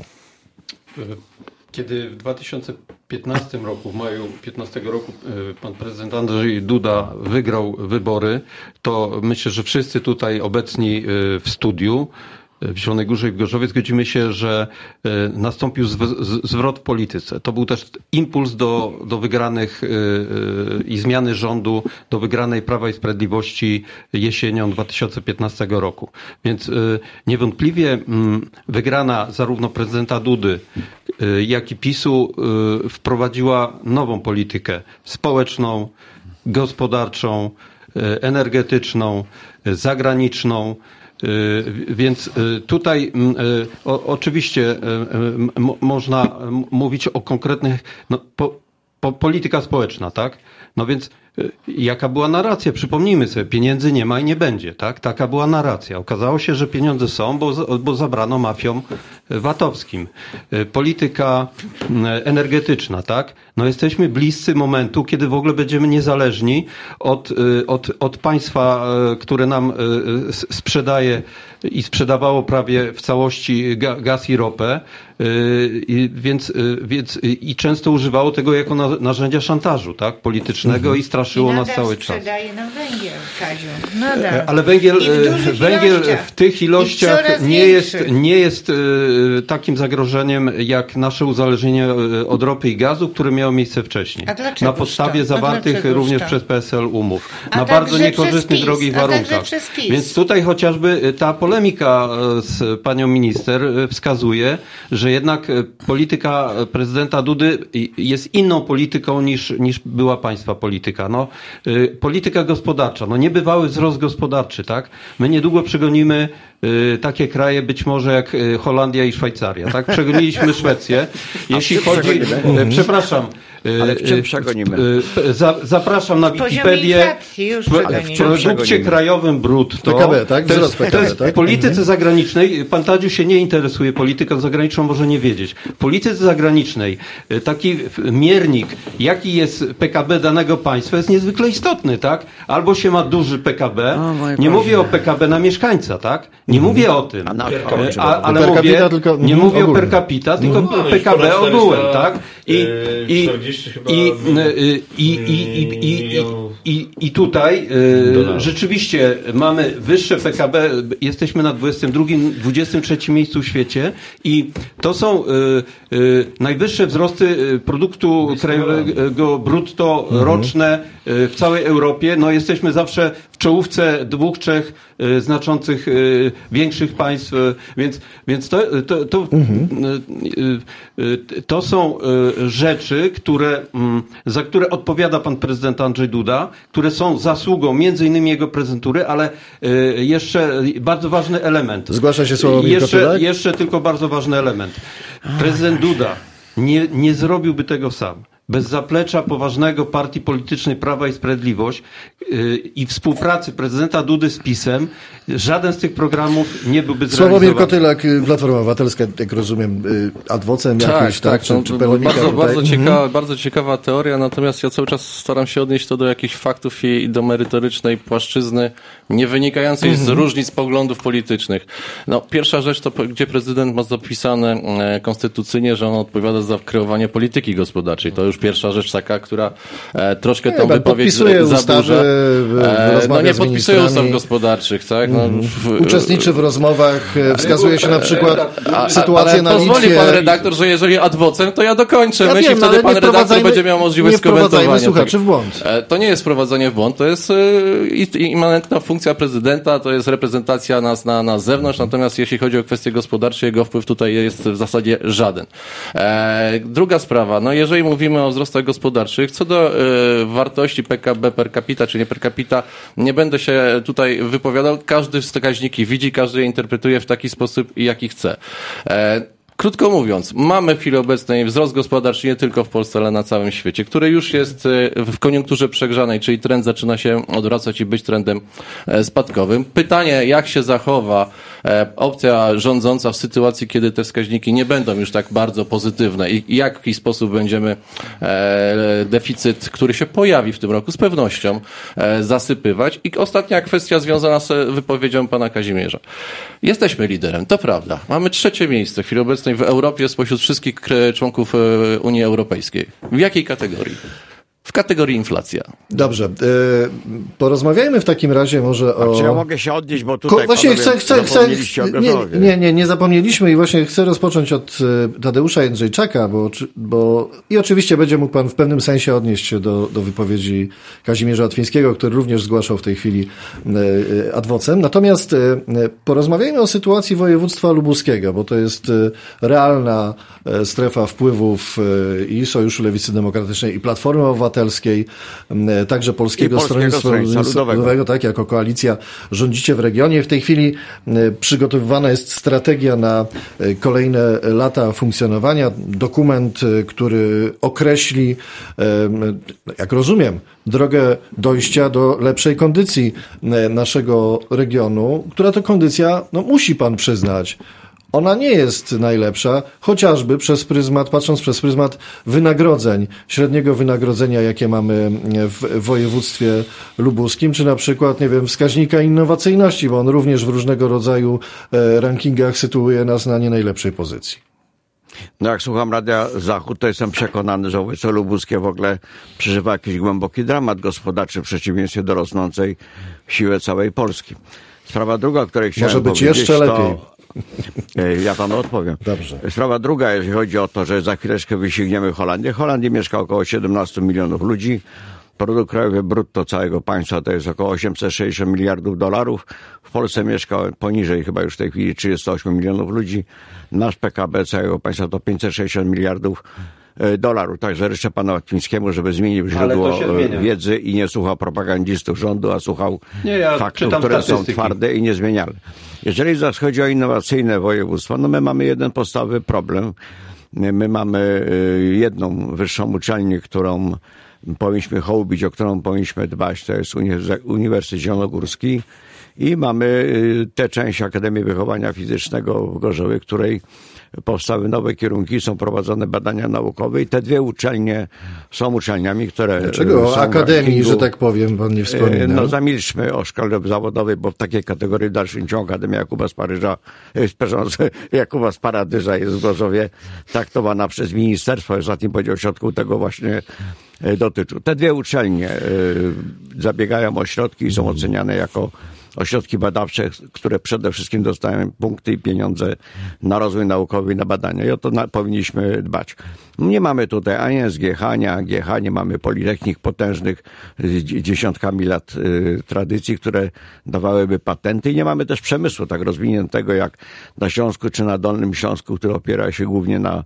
Kiedy w dwa tysiące piętnastym roku, w maju piętnastego roku pan prezydent Andrzej Duda wygrał wybory, to myślę, że wszyscy tutaj obecni w studiu w Zielonej Górze i w Gorzowie zgodzimy się, że nastąpił zwrot w polityce. To był też impuls do, do wygranych i zmiany rządu, do wygranej Prawa i Sprawiedliwości jesienią dwa tysiące piętnastego roku. Więc niewątpliwie wygrana zarówno prezydenta Dudy, jak i PiSu wprowadziła nową politykę społeczną, gospodarczą, energetyczną, zagraniczną. Więc tutaj o, oczywiście m, można mówić o konkretnych, no, po, po, polityka społeczna, tak? No więc jaka była narracja? Przypomnijmy sobie, pieniędzy nie ma i nie będzie, tak? Taka była narracja. Okazało się, że pieniądze są, bo, bo zabrano mafiom VAT-owskim. Polityka energetyczna, tak? No jesteśmy bliscy momentu, kiedy w ogóle będziemy niezależni od, od, od państwa, które nam sprzedaje i sprzedawało prawie w całości gaz i ropę, i, więc, więc i często używało tego jako narzędzia szantażu, tak? Politycznego i straszyło I nas nadal cały czas. sprzedaje nam węgiel, Kaziu. Nadal. Ale węgiel, w węgiel w tych ilościach nie jest, większych. nie jest takim zagrożeniem jak nasze uzależnienie od ropy i gazu, które miało miejsce wcześniej. A dlaczego Na podstawie to? zawartych dlaczego również to? przez P S L umów. A Na także bardzo niekorzystnych, przez PiS, drogich a także warunkach. przez PiS. Więc tutaj chociażby ta polemika z panią minister wskazuje, że jednak polityka prezydenta Dudy jest inną polityką niż, niż była państwa polityka. No, polityka gospodarcza, no niebywały wzrost gospodarczy, tak? My niedługo przegonimy takie kraje być może jak Holandia i Szwajcaria, tak? Przegoniliśmy Szwecję. Jeśli chodzi, przepraszam, ale w czym przegonimy? Zapraszam na Wikipedię. W produkcie krajowym brutto. P K B, tak? Wzrost P K B, to jest tak? W polityce zagranicznej, pan Tadziu się nie interesuje polityką zagraniczną, może nie wiedzieć. W polityce zagranicznej taki miernik, jaki jest P K B danego państwa, jest niezwykle istotny, tak? Albo się ma duży P K B, o, nie mówię o P K B na mieszkańca, tak? Nie Mhm. mówię o tym. A na, A, ale per mówię, capita tylko, nie mm, mówię ogólnie. o per capita, tylko No, P K B ogółem, tak? I, i, czterdzieści chyba i, i, i, i, i, i, i, i tutaj e, rzeczywiście mamy wyższe P K B, jesteśmy na dwudziestym drugim, dwudziestym trzecim miejscu w świecie i to są e, e, najwyższe wzrosty produktu krajowego brutto roczne w całej Europie. No jesteśmy zawsze w czołówce dwóch, trzech e, znaczących, e, większych państw, e, więc, więc to, to, to, mhm. e, e, to są e, rzeczy, które, m, za które odpowiada pan prezydent Andrzej Duda, które są zasługą między innymi jego prezydentury, ale e, jeszcze bardzo ważny element. Zgłasza się Sławomir jeszcze, Kotyłek? jeszcze tylko bardzo ważny element. Prezydent Duda nie, nie zrobiłby tego sam. bez zaplecza poważnego partii politycznej Prawa i Sprawiedliwość yy, i współpracy prezydenta Dudy z PiS-em, żaden z tych programów nie byłby zrealizowany. Sławomir Kotylak, Platforma Obywatelska, jak rozumiem, adwocem tak, jakiś, tak, tak? Czy, no, czy polemika bardzo, tutaj? bardzo, Mhm. ciekawa, bardzo ciekawa teoria, natomiast ja cały czas staram się odnieść to do jakichś faktów i, i do merytorycznej płaszczyzny, nie wynikającej Mhm. z różnic poglądów politycznych. No, pierwsza rzecz to, gdzie prezydent ma zapisane e, konstytucyjnie, że on odpowiada za kreowanie polityki gospodarczej. To już pierwsza rzecz taka, która e, troszkę tą Nie, wypowiedź podpisuje zaburza. ustawy, E, no rozmawia nie z podpisuje ministrami. ustaw gospodarczych, tak? No, w, Uczestniczy w rozmowach, wskazuje się na przykład A, sytuację ale na pozwoli Litwie. pan redaktor, że jeżeli adwocem, to ja dokończę Ja myśl wiem, i wtedy ale pan nie redaktor wprowadzajmy- będzie miał możliwość nie wprowadzajmy skomentowania. słuchaczy w błąd. E, To nie jest wprowadzenie w błąd, to jest e, i- i- immanentna funkcja prezydenta, to jest reprezentacja nas na, na zewnątrz, natomiast jeśli chodzi o kwestie gospodarcze, jego wpływ tutaj jest w zasadzie żaden. E, Druga sprawa, no jeżeli mówimy o wzrostach gospodarczych, co do e, wartości P K B per capita, czy nie per capita, nie będę się tutaj wypowiadał, każdy wskaźniki widzi, każdy je interpretuje w taki sposób, jaki chce. E, Krótko mówiąc, mamy w chwili obecnej wzrost gospodarczy nie tylko w Polsce, ale na całym świecie, który już jest w koniunkturze przegrzanej, czyli trend zaczyna się odwracać i być trendem spadkowym. Pytanie, jak się zachowa opcja rządząca w sytuacji, kiedy te wskaźniki nie będą już tak bardzo pozytywne i w jaki sposób będziemy deficyt, który się pojawi w tym roku z pewnością zasypywać. I ostatnia kwestia związana z wypowiedzią pana Kazimierza. Jesteśmy liderem, to prawda. Mamy trzecie miejsce w chwili obecnej w Europie spośród wszystkich członków Unii Europejskiej. W jakiej kategorii? W kategorii inflacja. Dobrze. E, porozmawiajmy w takim razie może o... A czy ja mogę się odnieść, bo Ko- tutaj właśnie panowie chcę, chcę, chcę, zapomnieliście o nie, Gorzowie. nie, nie, nie zapomnieliśmy i właśnie chcę rozpocząć od e, Tadeusza Jędrzejczaka, bo, czy- bo i oczywiście będzie mógł pan w pewnym sensie odnieść się do, do wypowiedzi Kazimierza Łatwińskiego, który również zgłaszał w tej chwili e, adwocem. Natomiast e, porozmawiajmy o sytuacji województwa lubuskiego, bo to jest e, realna e, strefa wpływów e, i Sojuszu Lewicy Demokratycznej i Platformy Obywatelskiej, e, także Polskiego, I Polskiego Stronnictwa Stronnictwa Ludowego. Ludowego, tak, jako koalicja rządzicie w regionie. W tej chwili e, przygotowywana jest strategia na e, kolejne lata funkcjonowania. Dokument, e, który określi, e, jak rozumiem, drogę dojścia do lepszej kondycji e, naszego regionu, która to kondycja, no musi pan przyznać, ona nie jest najlepsza, chociażby przez pryzmat, patrząc przez pryzmat wynagrodzeń, średniego wynagrodzenia, jakie mamy w województwie lubuskim, czy na przykład, nie wiem, wskaźnika innowacyjności, bo on również w różnego rodzaju e, rankingach sytuuje nas na nie najlepszej pozycji. No jak słucham Radia Zachód, to jestem przekonany, że województwo lubuskie w ogóle przeżywa jakiś głęboki dramat gospodarczy w przeciwieństwie do rosnącej siły całej Polski. Sprawa druga, o której chciałem Może być powiedzieć, jeszcze lepiej. to... Ja panu odpowiem. Dobrze. Sprawa druga, jeżeli chodzi o to, że za chwileczkę wyścigniemy Holandię. W Holandii mieszka około siedemnaście milionów ludzi. Produkt krajowy brutto całego państwa to jest około osiemset sześćdziesiąt miliardów dolarów. W Polsce mieszka poniżej chyba już w tej chwili trzydzieści osiem milionów ludzi. Nasz P K B całego państwa to pięćset sześćdziesiąt miliardów dolarów. Także życzę panu Łatwińskiemu, żeby zmienił źródło wiedzy i nie słuchał propagandzistów rządu, a słuchał Nie, ja faktów, które są twarde i niezmienialne. Jeżeli zaś chodzi o innowacyjne województwa, no my mamy jeden podstawowy problem. My mamy jedną wyższą uczelnię, którą powinniśmy hołubić, o którą powinniśmy dbać, to jest Uniwersytet Zielonogórski i mamy tę część Akademii Wychowania Fizycznego w Gorzowie, której powstały nowe kierunki, są prowadzone badania naukowe i te dwie uczelnie są uczelniami, które... Dlaczego o akademii, rankingu, że tak powiem, pan nie wspomina? No zamilczmy o szkole zawodowej, bo w takiej kategorii w dalszym ciągu Akademia Jakuba z Paryża, przepraszam, Jakuba z Paradyża jest w Gorzowie traktowana przez ministerstwo, ostatni podział środków tego właśnie dotyczył. Te dwie uczelnie zabiegają o środki i są oceniane jako ośrodki badawcze, które przede wszystkim dostają punkty i pieniądze na rozwój naukowy i na badania. I o to na, powinniśmy dbać. Nie mamy tutaj ani S G H, ani A G H, nie mamy politechnik potężnych z dziesiątkami lat y, tradycji, które dawałyby patenty i nie mamy też przemysłu tak rozwiniętego jak na Śląsku czy na Dolnym Śląsku, który opiera się głównie na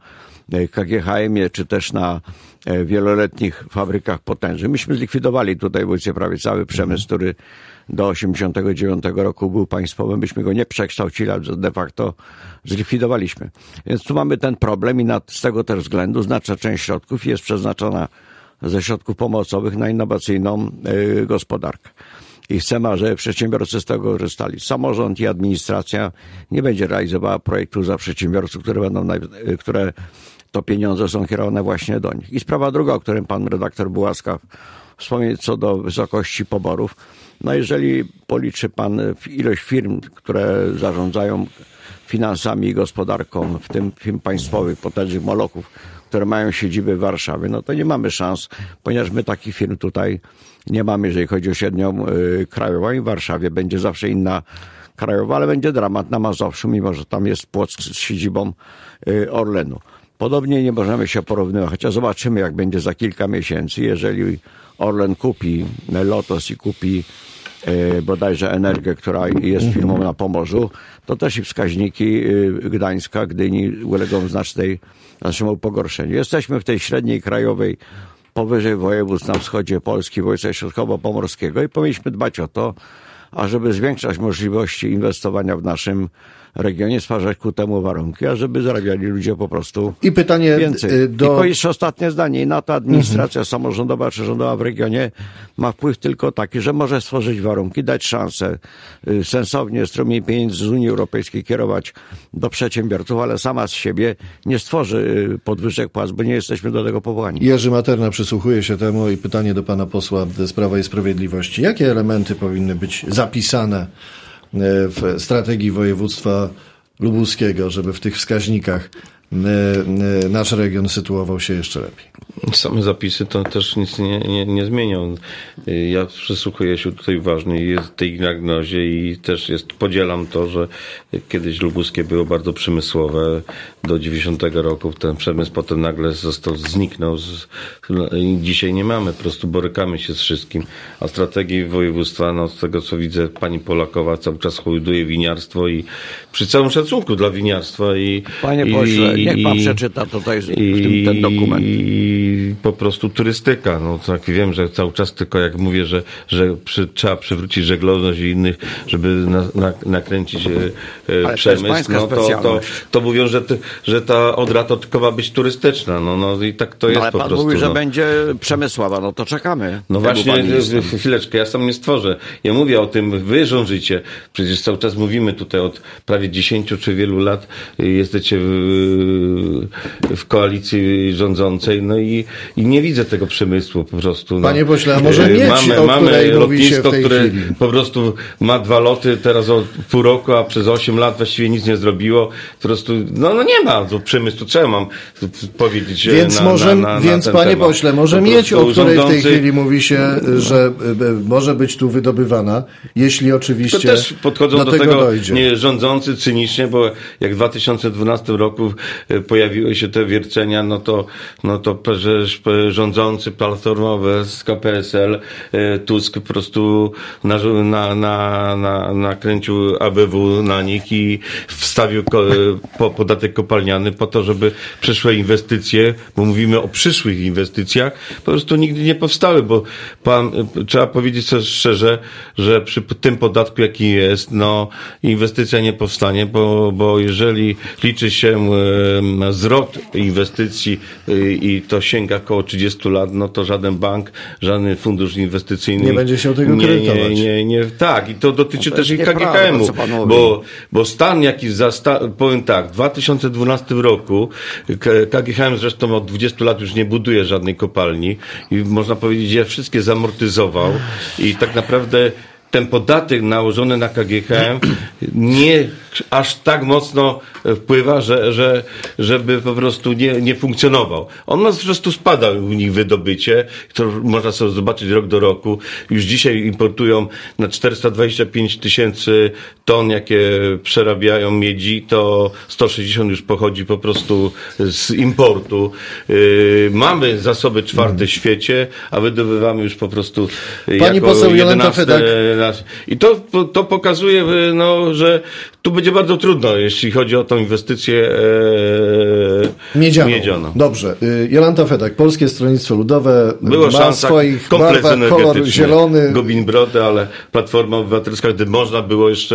K G H M-ie czy też na wieloletnich fabrykach potężnych. Myśmy zlikwidowali tutaj w województwie prawie cały przemysł, który do osiemdziesiątego dziewiątego roku był państwowym, byśmy go nie przekształcili, ale de facto zlikwidowaliśmy. Więc tu mamy ten problem i z tego też względu znaczna część środków jest przeznaczona ze środków pomocowych na innowacyjną y, gospodarkę. I chcemy, żeby przedsiębiorcy z tego korzystali. Samorząd i administracja nie będzie realizowała projektów za przedsiębiorców, które będą, które to pieniądze są kierowane właśnie do nich. I sprawa druga, o której pan redaktor był łaskaw wspomnieć, co do wysokości poborów. No jeżeli policzy pan ilość firm, które zarządzają finansami i gospodarką, w tym firm państwowych, potężnych molochów, które mają siedziby w Warszawie, no to nie mamy szans, ponieważ my takich firm tutaj nie mamy, jeżeli chodzi o średnią y, krajową i w Warszawie będzie zawsze inna krajowa, ale będzie dramat na Mazowszu, mimo że tam jest Płock z siedzibą y, Orlenu. Podobnie nie możemy się porównywać, chociaż zobaczymy, jak będzie za kilka miesięcy, jeżeli Orlen kupi Lotos i kupi y, bodajże Energię, która jest firmą na Pomorzu, to też i wskaźniki y, Gdańska, Gdyni ulegą znacznej, znacznemu pogorszeniu. Jesteśmy w tej średniej krajowej powyżej województw na wschodzie Polski, województwa środkowo-pomorskiego i powinniśmy dbać o to, ażeby zwiększać możliwości inwestowania w naszym regionie, stwarzać ku temu warunki, ażeby zarabiali ludzie po prostu I pytanie więcej. do... I jeszcze ostatnie zdanie. I na to administracja mhm. samorządowa czy rządowa w regionie ma wpływ tylko taki, że może stworzyć warunki, dać szansę sensownie strumień pieniędzy z Unii Europejskiej kierować do przedsiębiorców, ale sama z siebie nie stworzy podwyżek płac, bo nie jesteśmy do tego powołani. Jerzy Materna przysłuchuje się temu i pytanie do pana posła z Prawa i Sprawiedliwości. Jakie elementy powinny być zapisane w strategii województwa lubuskiego, żeby w tych wskaźnikach nasz region sytuował się jeszcze lepiej? Same zapisy to też nic nie, nie, nie zmienią. Ja przysłuchuję się tutaj uważnie jest tej diagnozie i też jest, podzielam to, że kiedyś lubuskie było bardzo przemysłowe. Do dziewięćdziesiątego roku ten przemysł potem nagle został, zniknął. I dzisiaj nie mamy, po prostu borykamy się z wszystkim. A strategii województwa, no z tego co widzę, pani Polakowa cały czas hołduje winiarstwo i przy całym szacunku dla winiarstwa i... Panie i, pośle, i, niech pan i, przeczyta tutaj w i, tym, ten dokument. I po prostu turystyka. No tak wiem, że cały czas tylko jak mówię, że, że przy, trzeba przywrócić żeglowność i innych, żeby na, na, nakręcić e, przemysł, no to, to, to mówią, że, ty, że ta Odra to tylko ma być turystyczna. No, no i tak to jest no, ale po pan prostu. mówi, że no. będzie przemysłowa, no to czekamy. No właśnie, chwileczkę, ja sam nie stworzę. Ja mówię o tym, wy rządzicie. Przecież cały czas mówimy tutaj od prawie dziesięciu czy wielu lat jesteście w, w koalicji rządzącej, no i, i nie widzę tego przemysłu po prostu. No. Panie pośle, a może mieć, mamy, o mamy której mówi się w lotnisko, tej które chwili. po prostu ma dwa loty teraz od pół roku, a przez osiem lat właściwie nic nie zrobiło. Po prostu, no, no nie ma do przemysłu. Co ja mam powiedzieć Więc na, może, na, na, więc na panie temat? pośle, może Po mieć, o której rządzący... w tej chwili mówi się, że może być tu wydobywana, jeśli oczywiście to też podchodzą do, do tego, tego dojdzie. Nie, rządzący cynicznie, bo jak w dwa tysiące dwunastym roku pojawiły się te wiercenia, no to, no to przecież rządzący Platforma Obywatelska, P S L, Tusk po prostu na, na, na, na, nakręcił A B W na nich i wstawił ko, po, podatek kopalniany po to, żeby przyszłe inwestycje, bo mówimy o przyszłych inwestycjach, po prostu nigdy nie powstały, bo pan, trzeba powiedzieć sobie szczerze, że przy tym podatku, jaki jest, no inwestycja nie powstanie, bo, bo jeżeli liczy się e, zwrot inwestycji e, i to sięga około trzydziestu lat, no to żaden bank, żaden fundusz inwestycyjny nie będzie się tego nie, kredytować. Nie, nie, nie, tak, i to dotyczy no to też i K G H M-u, bo, bo stan jaki, zasta, powiem tak, w dwa tysiące dwunastym roku K G H M zresztą od dwudziestu lat już nie buduje żadnej kopalni i można powiedzieć, że wszystkie zamortyzował i tak naprawdę ten podatek nałożony na K G H M nie aż tak mocno wpływa, że, że, żeby po prostu nie, nie funkcjonował. On ma po prostu spada u nich wydobycie, to można sobie zobaczyć rok do roku. Już dzisiaj importują na czterysta dwadzieścia pięć tysięcy ton, jakie przerabiają miedzi, to sto sześćdziesiąt już pochodzi po prostu z importu. Yy, mamy zasoby czwarte w świecie, a wydobywamy już po prostu Pani jako poseł Jolanta jedenaste Fedak. I to, to pokazuje, no, że tu będzie bardzo trudno, jeśli chodzi o tą inwestycję Miedzianą. Miedzianą. Dobrze. Jolanta Fedak, Polskie Stronnictwo Ludowe, Była ma szansa, swoich kompleks barwach kolor energetyczny, zielony. Gobin Brody, ale Platforma Obywatelska, gdy można było jeszcze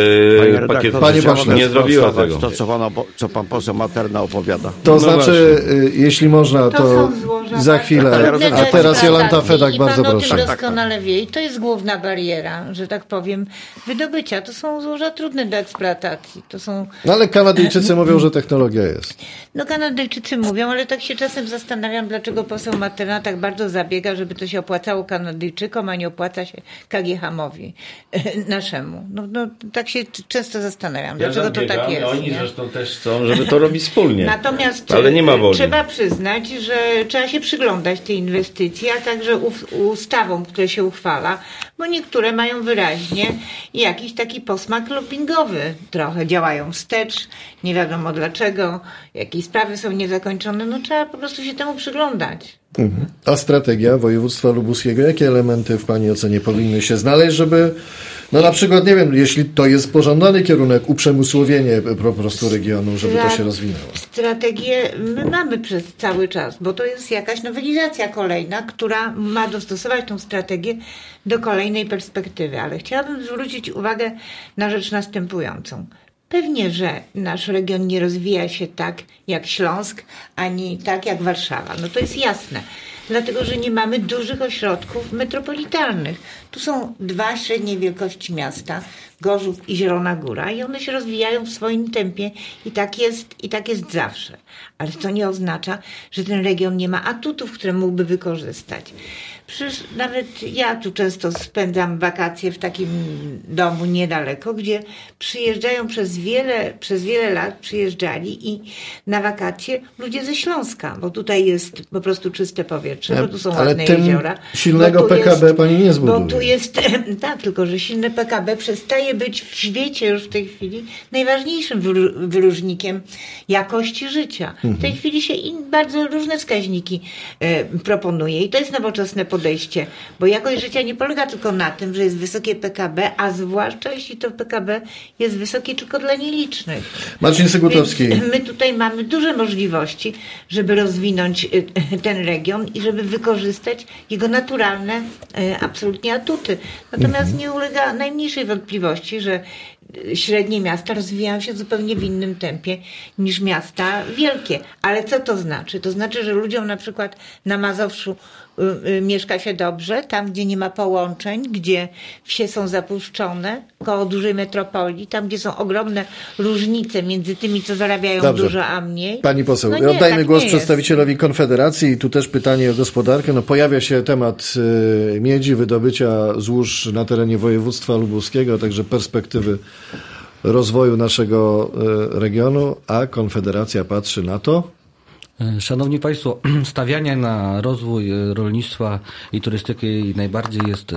e, pakiet, Panie pośle, nie zrobiła tego. To, co, pana, co pan poseł Materna opowiada. To No znaczy, y, jeśli można, To to są złoża za bardzo chwilę. trudne A teraz Jolanta eksploatacji Fedak, i bardzo pan proszę. o tym doskonale wie. I to jest główna bariera, że tak powiem, wydobycia. To są złoża trudne do eksploatacji. To są... No ale Kanadyjczycy mówią, że technologia jest. No Kanadyjczycy mówią, ale tak się czasem zastanawiam, dlaczego poseł Materna tak bardzo zabiega, żeby to się opłacało Kanadyjczykom, a nie opłaca się K G H-mowi naszemu. No, no tak się często zastanawiam, dlaczego to tak jest. Oni nie? zresztą też chcą, żeby to robić wspólnie. Natomiast ale nie ma woli. Trzeba przyznać, że trzeba się przyglądać tej inwestycji, a także ustawom, które się uchwala, bo niektóre mają wyraźnie jakiś taki posmak lobbingowy. Trochę działają wstecz, nie wiadomo dlaczego, jakieś sprawy są niezakończone, no trzeba po prostu się temu przyglądać. Mhm. A strategia województwa lubuskiego, jakie elementy w Pani ocenie powinny się znaleźć, żeby, no na przykład, nie wiem, jeśli to jest pożądany kierunek, uprzemysłowienie po prostu regionu, żeby to się rozwinęło? Strategię my mamy przez cały czas, bo to jest jakaś nowelizacja kolejna, która ma dostosować tą strategię do kolejnej perspektywy, ale chciałabym zwrócić uwagę na rzecz następującą. Pewnie, że nasz region nie rozwija się tak jak Śląsk, ani tak jak Warszawa. No to jest jasne. Dlatego, że nie mamy dużych ośrodków metropolitalnych. Tu są dwa średniej wielkości miasta, Gorzów i Zielona Góra, i one się rozwijają w swoim tempie i tak jest, i tak jest zawsze. Ale to nie oznacza, że ten region nie ma atutów, które mógłby wykorzystać. Przecież nawet ja tu często spędzam wakacje w takim domu niedaleko, gdzie przyjeżdżają przez wiele, przez wiele lat przyjeżdżali i na wakacje ludzie ze Śląska, bo tutaj jest po prostu czyste powietrze, bo tu są ale ładne tym jeziora. silnego P P K B pani nie zbuduje. Bo tu jest, tak, tylko że silne P K B przestaje być w świecie już w tej chwili najważniejszym wyróżnikiem jakości życia. Mhm. W tej chwili się in, bardzo różne wskaźniki e, proponuje i to jest nowoczesne podejście, bo jakość życia nie polega tylko na tym, że jest wysokie P K B, a zwłaszcza jeśli to P K B jest wysokie tylko dla nielicznych. Marcin Sygutowski. Więc my tutaj mamy duże możliwości, żeby rozwinąć ten region i żeby wykorzystać jego naturalne absolutnie atuty. Natomiast mhm. nie ulega najmniejszej wątpliwości, że średnie miasta rozwijają się zupełnie w innym tempie niż miasta wielkie. Ale co to znaczy? To znaczy, że ludziom na przykład na Mazowszu y, y, mieszka się dobrze, tam gdzie nie ma połączeń, gdzie wsie są zapuszczone, koło dużej metropolii, tam gdzie są ogromne różnice między tymi, co zarabiają Dobrze. dużo, a mniej. Pani poseł, no nie, oddajmy tak głos nie przedstawicielowi jest. Konfederacji. Tu też pytanie o gospodarkę. No, pojawia się temat y, miedzi, wydobycia złóż na terenie województwa lubuskiego, a także perspektywy rozwoju naszego y, regionu, a Konfederacja patrzy na to. Szanowni Państwo, stawianie na rozwój rolnictwa i turystyki najbardziej jest,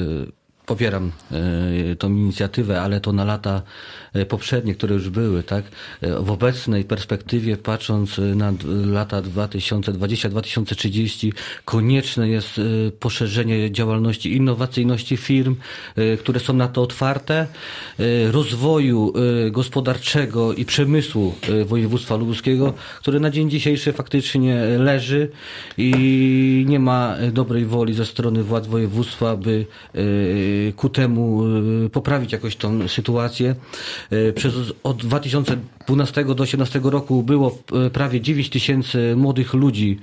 popieram tą inicjatywę, ale to na lata poprzednie, które już były, tak? W obecnej perspektywie, patrząc na lata dwa tysiące dwudziesty do dwa tysiące trzydziestego, konieczne jest poszerzenie działalności, innowacyjności firm, które są na to otwarte, rozwoju gospodarczego i przemysłu województwa lubuskiego, który na dzień dzisiejszy faktycznie leży i nie ma dobrej woli ze strony władz województwa, by ku temu poprawić jakoś tą sytuację. Przez, od dwa tysiące dwunastego do dwa tysiące osiemnastego roku było prawie dziewięć tysięcy młodych ludzi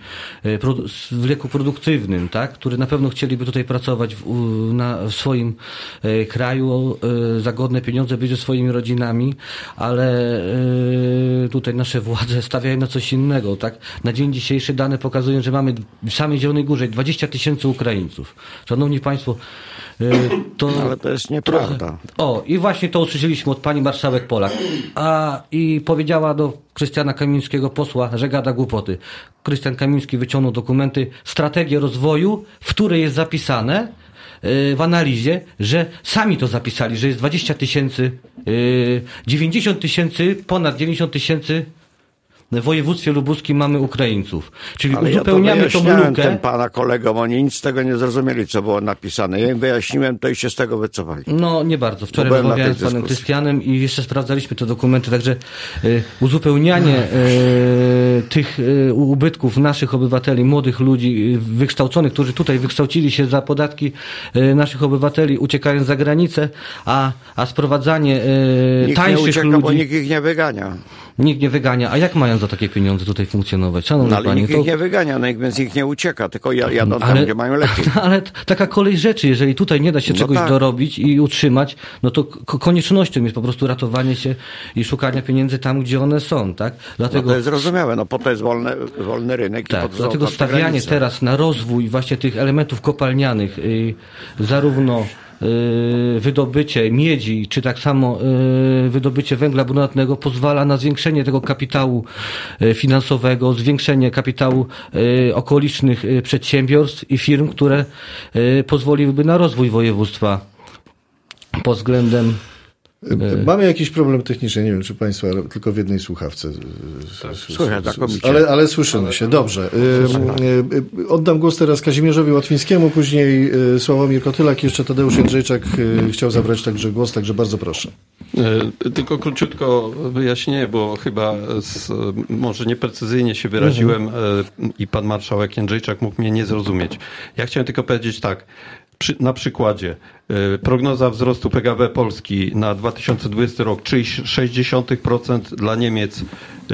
w wieku produktywnym, tak, którzy na pewno chcieliby tutaj pracować w, na, w swoim kraju, za godne pieniądze, być ze swoimi rodzinami, ale tutaj nasze władze stawiają na coś innego, tak. Na dzień dzisiejszy dane pokazują, że mamy w samej Zielonej Górze dwadzieścia tysięcy Ukraińców. Szanowni Państwo, to... Ale to jest nieprawda. Trochę... O, i właśnie to usłyszeliśmy od pani marszałek Polak. A i powiedziała do Krystiana Kamińskiego, posła, że gada głupoty. Krystian Kamiński wyciągnął dokumenty, strategię rozwoju, w której jest zapisane w analizie, że sami to zapisali, że jest dwadzieścia tysięcy, dziewięćdziesiąt tysięcy, ponad dziewięćdziesiąt tysięcy w województwie lubuskim mamy Ukraińców. Czyli Ale uzupełniamy ja to tą lukę. tym pana kolegom, oni nic z tego nie zrozumieli, co było napisane. Ja im wyjaśniłem, to i się z tego wycofali. No nie bardzo. Wczoraj Byłem na rozmawiałem tej z panem dyskusji. Krystianem i jeszcze sprawdzaliśmy te dokumenty, także y, uzupełnianie y, tych y, ubytków naszych obywateli, młodych ludzi y, wykształconych, którzy tutaj wykształcili się za podatki y, naszych obywateli, uciekając za granicę, a, a sprowadzanie y, Nikt nie tańszych ucieka, ludzi... bo nikt ich nie wygania. Nikt nie wygania. A jak mają za takie pieniądze tutaj funkcjonować? Szanowny No, ale panie, nikt to... ich nie wygania, no, więc ich nie ucieka, tylko jadą tam, ale, gdzie mają lepiej. ale taka kolej rzeczy, jeżeli tutaj nie da się No czegoś tak. dorobić i utrzymać, no to ko- koniecznością jest po prostu ratowanie się i szukanie pieniędzy tam, gdzie one są, tak? Dlatego, No to jest zrozumiałe, no po to jest wolny, wolny rynek. tak, i po to są dlatego otwarte stawianie granice. teraz na rozwój właśnie tych elementów kopalnianych, y, zarówno y, wydobycie miedzi, czy tak samo y, wydobycie węgla brunatnego pozwala na zwiększenie tego kapitału y, finansowego, zwiększenie kapitału y, okolicznych y, przedsiębiorstw i firm, które y, pozwoliłyby na rozwój województwa pod względem... Mamy jakiś problem techniczny, nie wiem czy Państwo, ale tylko w jednej słuchawce. Słychać znakomicie. Ale, ale słyszymy się, dobrze. Y, y, Oddam głos teraz Kazimierzowi Łatwińskiemu, później y, Sławomir Kotylak, jeszcze Tadeusz Jędrzejczak y, chciał zabrać także głos, także bardzo proszę. E, Tylko króciutko wyjaśnienie, bo chyba z, może nieprecyzyjnie się wyraziłem e, i pan marszałek Jędrzejczak mógł mnie nie zrozumieć. Ja chciałem tylko powiedzieć tak, przy, na przykładzie e, prognoza wzrostu P K B Polski na dwa tysiące dwudziesty rok, czyli sześć dziesiątych procent dla Niemiec, e,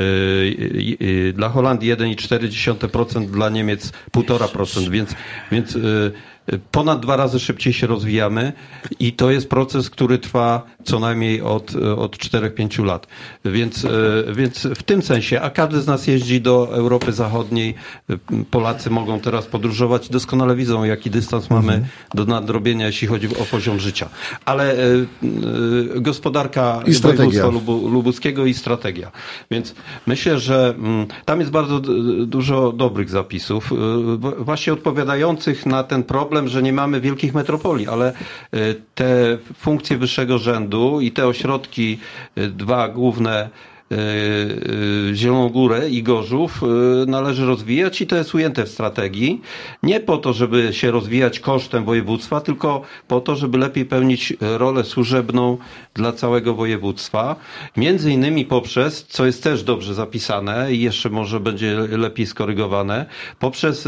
e, dla Holandii jeden i cztery dziesiąte procent, dla Niemiec półtora procent, więc, więc e, ponad dwa razy szybciej się rozwijamy i to jest proces, który trwa co najmniej od, od czterech pięciu lat. Więc, więc w tym sensie, a każdy z nas jeździ do Europy Zachodniej, Polacy mogą teraz podróżować i doskonale widzą, jaki dystans mhm. mamy do nadrobienia, jeśli chodzi o poziom życia. Ale y, y, gospodarka I strategia. województwa lubu, lubuskiego i strategia. Więc myślę, że y, tam jest bardzo d, dużo dobrych zapisów, y, właśnie odpowiadających na ten problem, że nie mamy wielkich metropolii, ale te funkcje wyższego rzędu i te ośrodki, dwa główne, Zieloną Górę i Gorzów, należy rozwijać i to jest ujęte w strategii. Nie po to, żeby się rozwijać kosztem województwa, tylko po to, żeby lepiej pełnić rolę służebną dla całego województwa. Między innymi poprzez, co jest też dobrze zapisane i jeszcze może będzie lepiej skorygowane, poprzez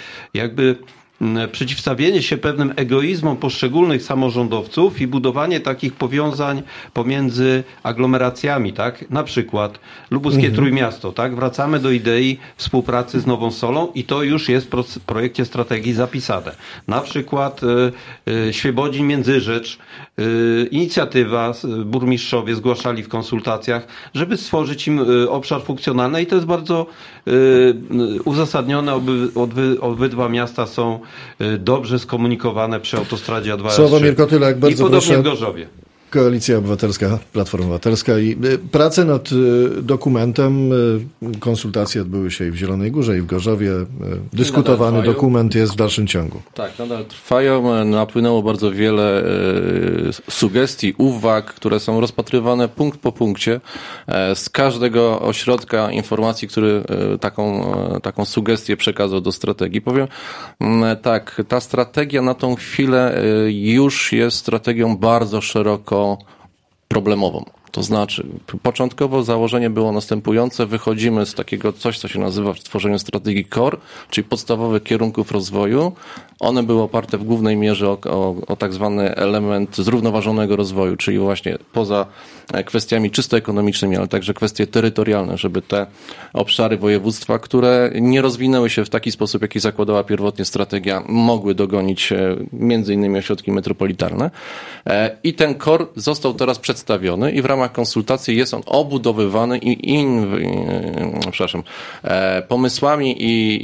jakby przeciwstawienie się pewnym egoizmom poszczególnych samorządowców i budowanie takich powiązań pomiędzy aglomeracjami, tak? Na przykład lubuskie mhm. Trójmiasto, tak? Wracamy do idei współpracy z Nową Solą i to już jest w projekcie strategii zapisane. Na przykład y, y, Świebodzin Międzyrzecz, y, inicjatywa, burmistrzowie zgłaszali w konsultacjach, żeby stworzyć im y, obszar funkcjonalny i to jest bardzo y, y, uzasadnione, oby, obydwa, obydwa miasta są dobrze skomunikowane przy autostradzie A dwa S trzy. Sławomir Kotylak, bardzo I podobnie proszę. w Gorzowie. Koalicja Obywatelska, Platforma Obywatelska i prace nad dokumentem, konsultacje odbyły się i w Zielonej Górze, i w Gorzowie. Dyskutowany dokument jest w dalszym ciągu. Tak, nadal trwają. Napłynęło bardzo wiele e, sugestii, uwag, które są rozpatrywane punkt po punkcie. E, z każdego ośrodka informacji, który e, taką, e, taką sugestię przekazał do strategii. Powiem m, tak, ta strategia na tą chwilę e, już jest strategią bardzo szeroko problemową. To znaczy, początkowo założenie było następujące. Wychodzimy z takiego coś, co się nazywa w tworzeniu strategii core, czyli podstawowych kierunków rozwoju. One były oparte w głównej mierze o, o, o tak zwany element zrównoważonego rozwoju, czyli właśnie poza kwestiami czysto ekonomicznymi, ale także kwestie terytorialne, żeby te obszary województwa, które nie rozwinęły się w taki sposób, jaki zakładała pierwotnie strategia, mogły dogonić między innymi ośrodki metropolitalne. I ten core został teraz przedstawiony i w ramach konsultacji jest on obudowywany i in, przepraszam, pomysłami i,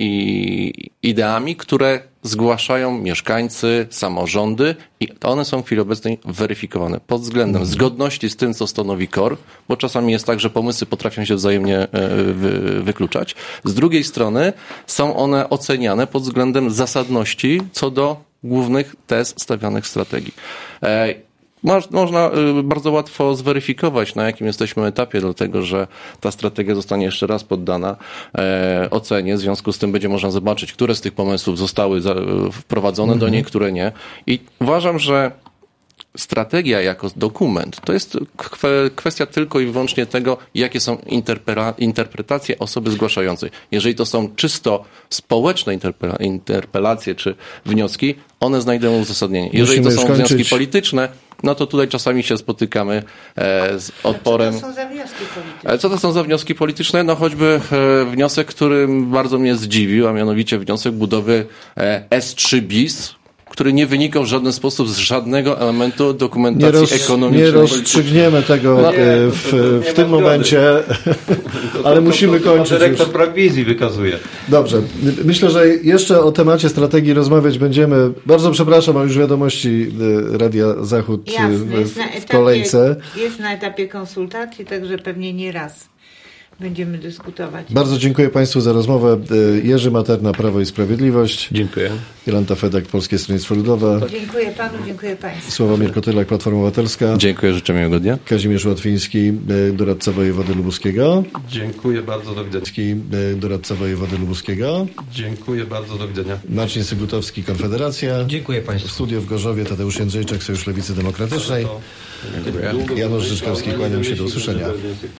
i ideami, które zgłaszają mieszkańcy, samorządy i one są w chwili obecnej weryfikowane pod względem zgodności z tym, co stanowi core, bo czasami jest tak, że pomysły potrafią się wzajemnie wy, wykluczać. Z drugiej strony są one oceniane pod względem zasadności co do głównych tez stawianych w strategii. można bardzo łatwo zweryfikować, na jakim jesteśmy etapie, dlatego że ta strategia zostanie jeszcze raz poddana e, ocenie. W związku z tym będzie można zobaczyć, które z tych pomysłów zostały za, wprowadzone mhm. do niej, które nie. I uważam, że strategia jako dokument to jest kwestia tylko i wyłącznie tego, jakie są interpretacje osoby zgłaszającej. Jeżeli to są czysto społeczne interpelacje czy wnioski, one znajdują uzasadnienie. Jeżeli Musimy to są skończyć. wnioski polityczne, no to tutaj czasami się spotykamy e, z odporem. Co to są za wnioski polityczne? Co to są za wnioski polityczne? No choćby e, wniosek, który bardzo mnie zdziwił, a mianowicie wniosek budowy e, S trzy bis, który nie wynikał w żaden sposób z żadnego elementu dokumentacji nie roz, ekonomicznej. Nie rozstrzygniemy tego no, w, w, w tym momencie, ale musimy kończyć. Dyrektor brak wizji wykazuje. Dobrze. Myślę, że jeszcze o temacie strategii rozmawiać będziemy. Bardzo przepraszam, mam już wiadomości Radia Zachód Jasne, w, jest na w etapie, kolejce. Jest na etapie konsultacji, także pewnie nie raz będziemy dyskutować. Bardzo dziękuję Państwu za rozmowę. Jerzy Materna, Prawo i Sprawiedliwość. Dziękuję. Jolanta Fedak, Polskie Stronnictwo Ludowe. Dziękuję Panu, dziękuję Państwu. Sławomir Kotylak, Platforma Obywatelska. Dziękuję, życzę miłego dnia. Kazimierz Łatwiński, doradca wojewody lubuskiego. Dziękuję bardzo, do widzenia. Doradca wojewody lubuskiego. Dziękuję bardzo, do widzenia. Marcin Syglutowski, Konfederacja. Dziękuję Państwu. W studiu w Gorzowie Tadeusz Jędrzejczak, Sojusz Lewicy Demokratycznej. Dziękuję. Janusz Rzeczkowski, kłaniam się, do usłyszenia.